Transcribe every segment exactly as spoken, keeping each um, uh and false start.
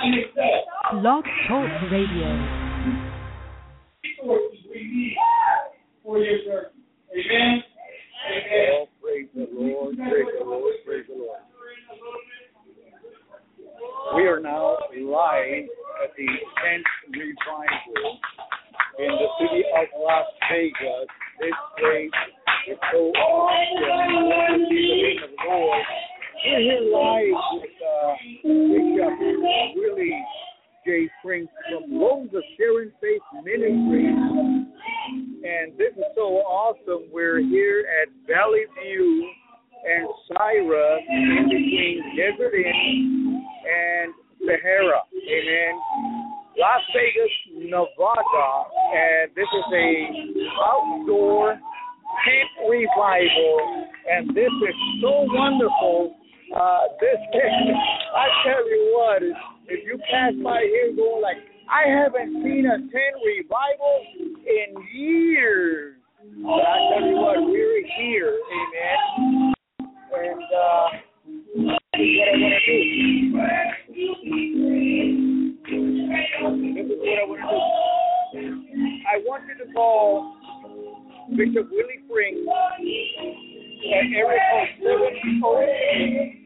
Blog Talk Radio. Resources we need for your church. Amen. Amen. Oh, praise the Lord, praise the Lord, praise the Lord. We are now live at the tenth revival in the city of Las Vegas. This place is so awesome. To see the name of the Lord. We're here live with uh, Bishop Willie J. Springs from Rose of Sharon Faith Ministries. And this is so awesome. We're here at Valley View and Syra in between Desert Inn and Sahara. Amen. Las Vegas, Nevada. And this is a outdoor tent revival. And this is so wonderful. Uh, this, I tell you what, if you pass by here going like, I haven't seen a tent revival in years. But I tell you what, we're here, amen. And uh, this is what I want to do. This is what I want to do. I want you to call Bishop Willie Springs at area code seven oh eight,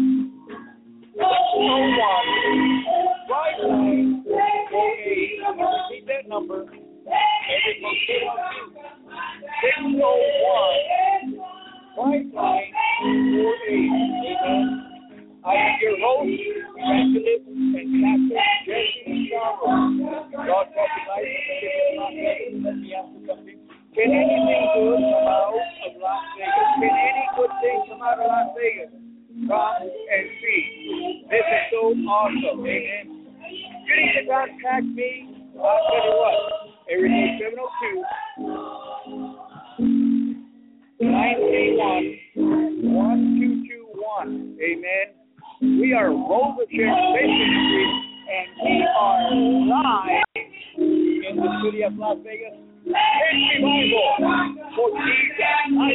oh one, five nine four eight. I'm going to repeat that number. Area code six oh one, five nine four eight. Amen. I am your host, evangelist, and pastor, Jesse Sharma. God bless you, life. Let me ask you something. Can anything good come out of Las Vegas? Can any good thing come out of Las Vegas? Come and see. This is so awesome. Amen. You need to contact me. I'll tell you what. Area code seven oh two, nine three one, one two two one. Amen. We are Rose of Sharon Faith Ministry, and we are live in the city of Las Vegas. Tent revival for Jesus. I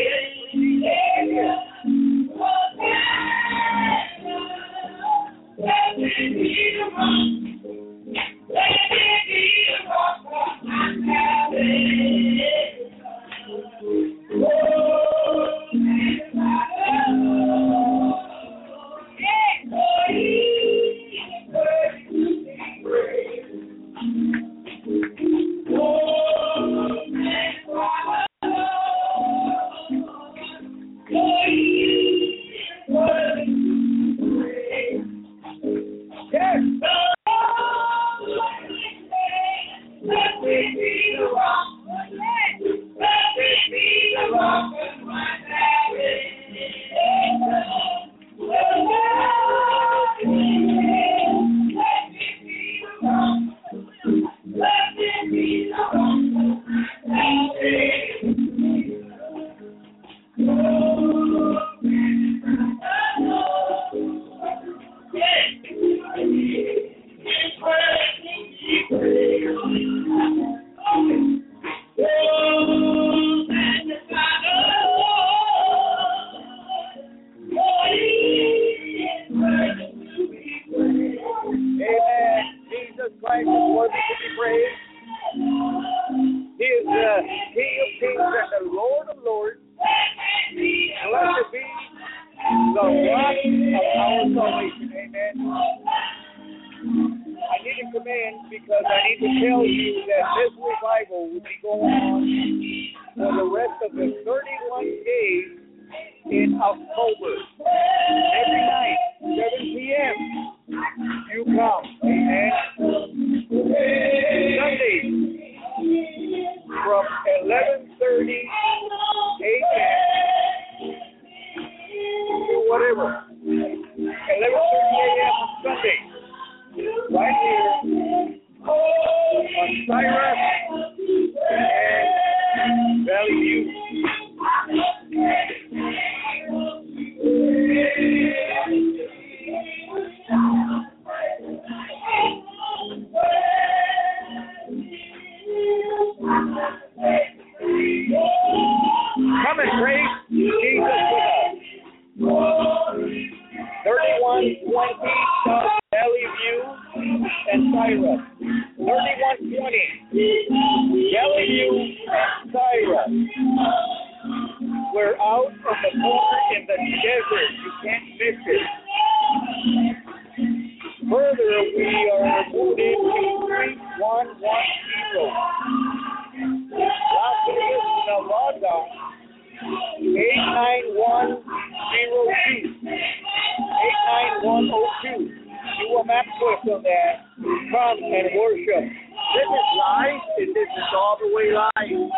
thirty-one twenty South Valley View, Cyrus. thirty-one twenty. Bellevue and Cyrus. We're out on the border in the desert. You can't miss it. Further, we are moved into three one one zero. Las Vegas, Nevada, eight nine one zero two. eight nine one zero two. Do a map twist on that. Come and worship. This is live. This is all the way live.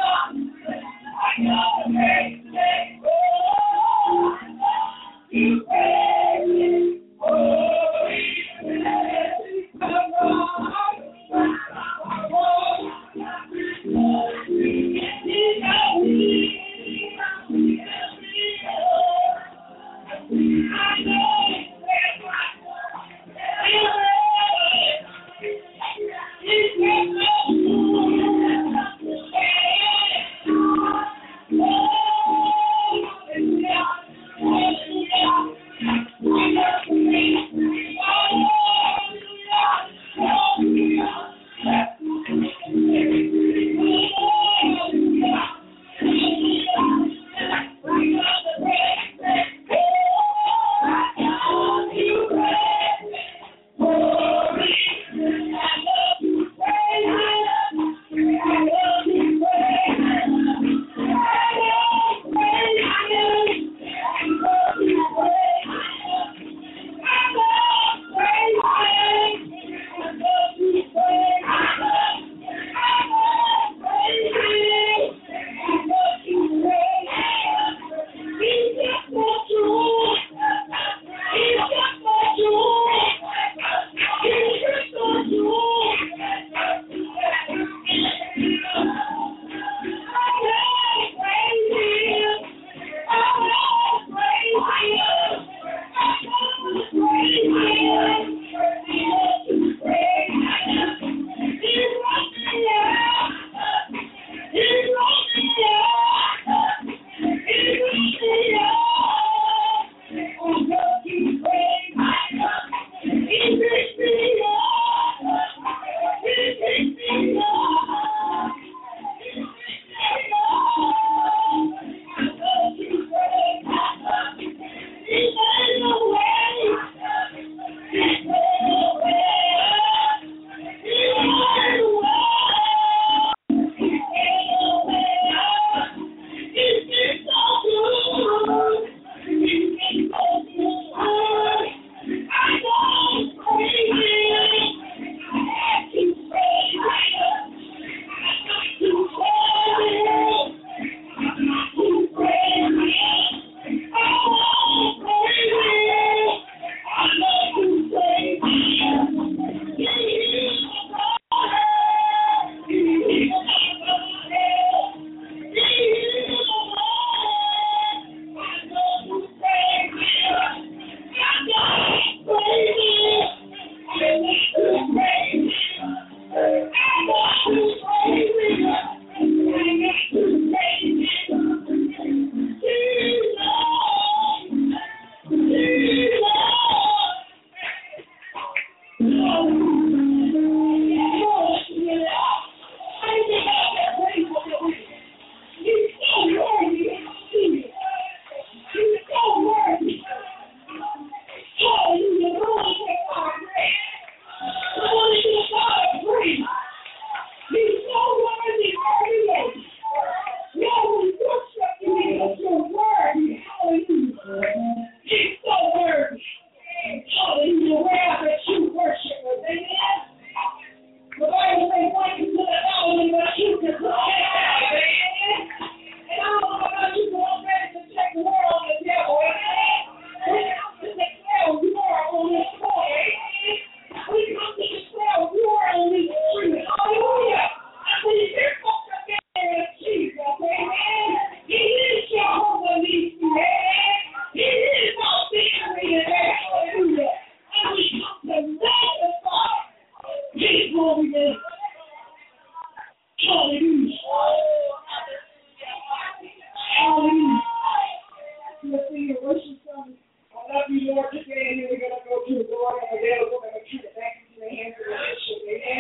love you, Lord, today, and we're going to go to the Lord and available and the truth. Thank you for the hands of the worship. Amen.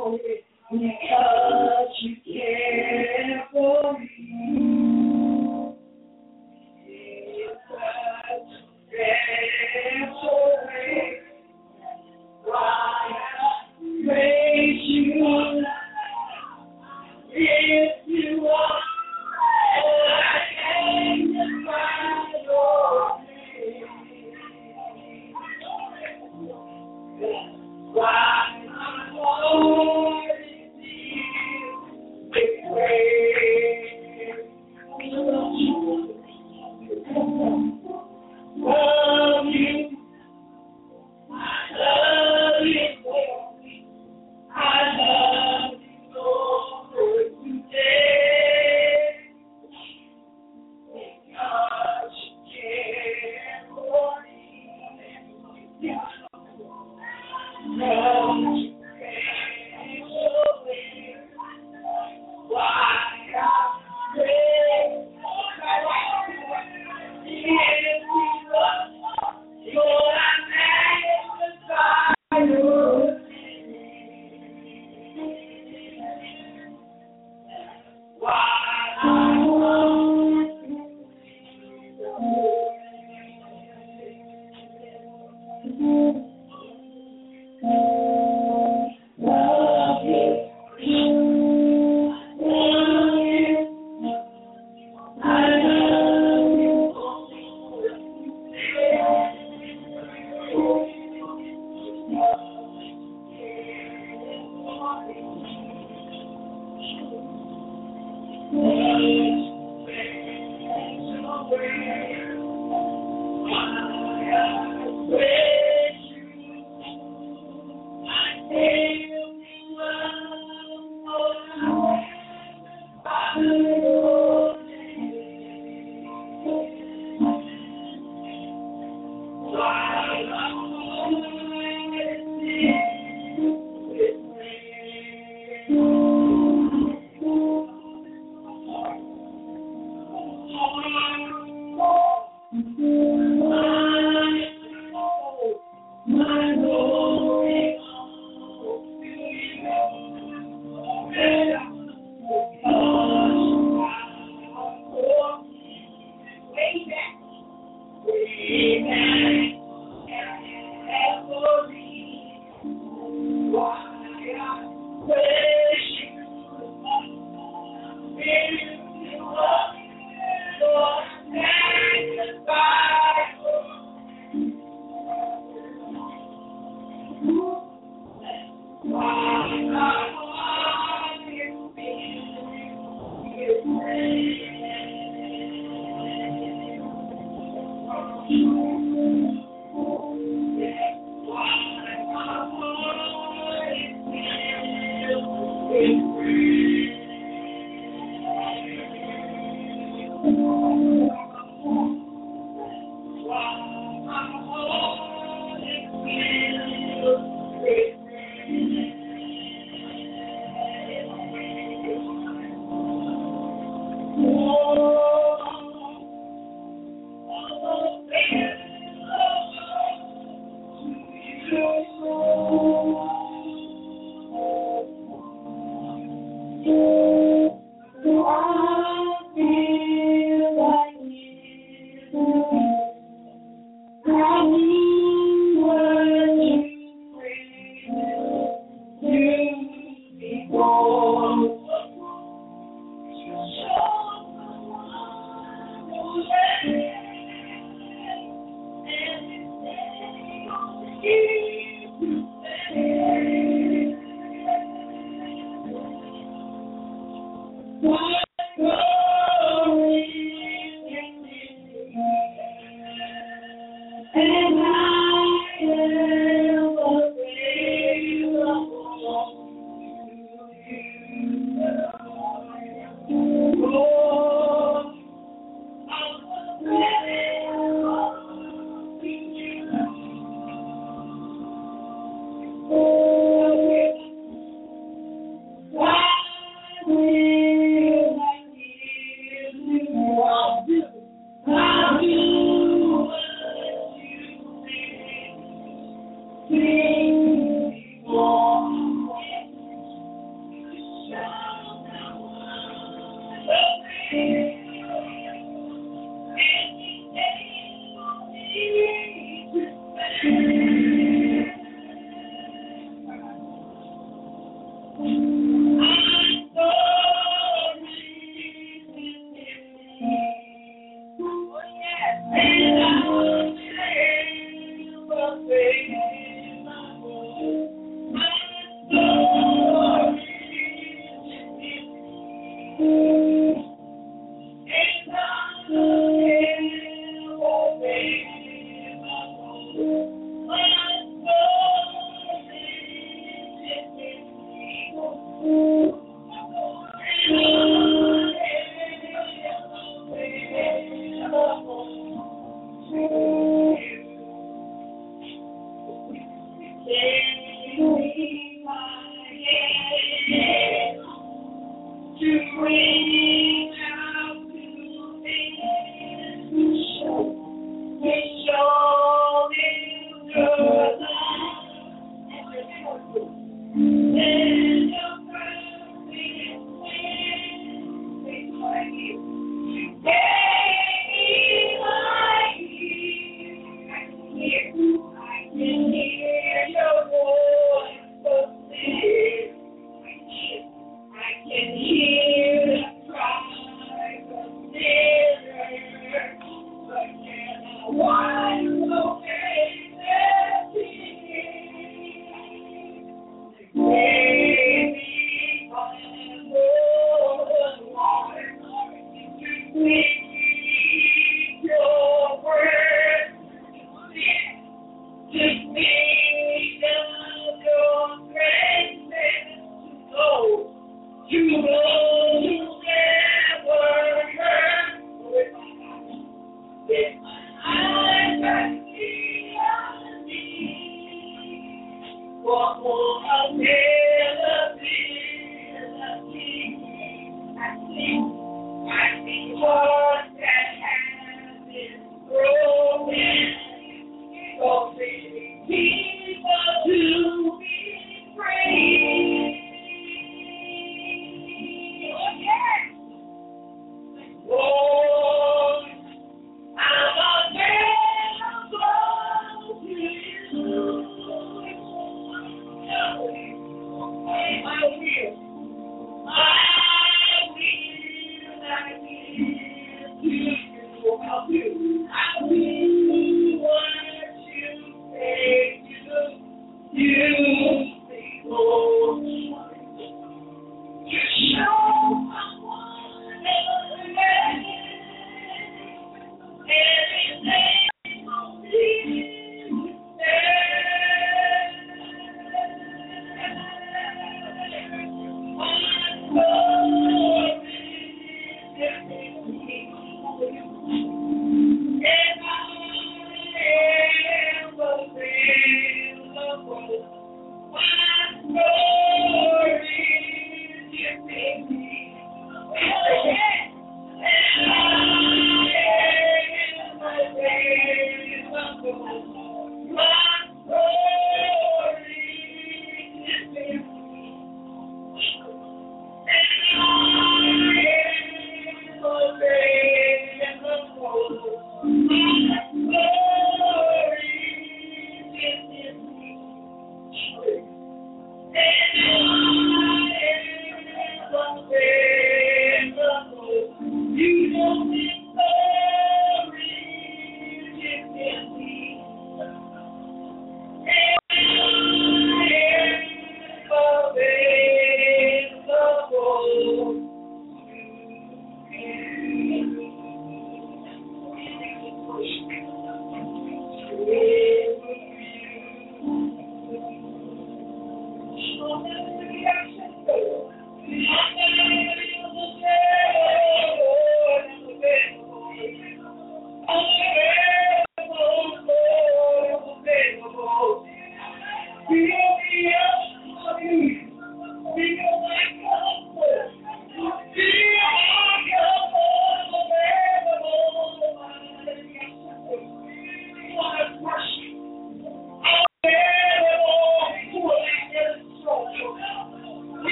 because you care for me.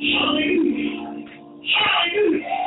Hallelujah. Hallelujah.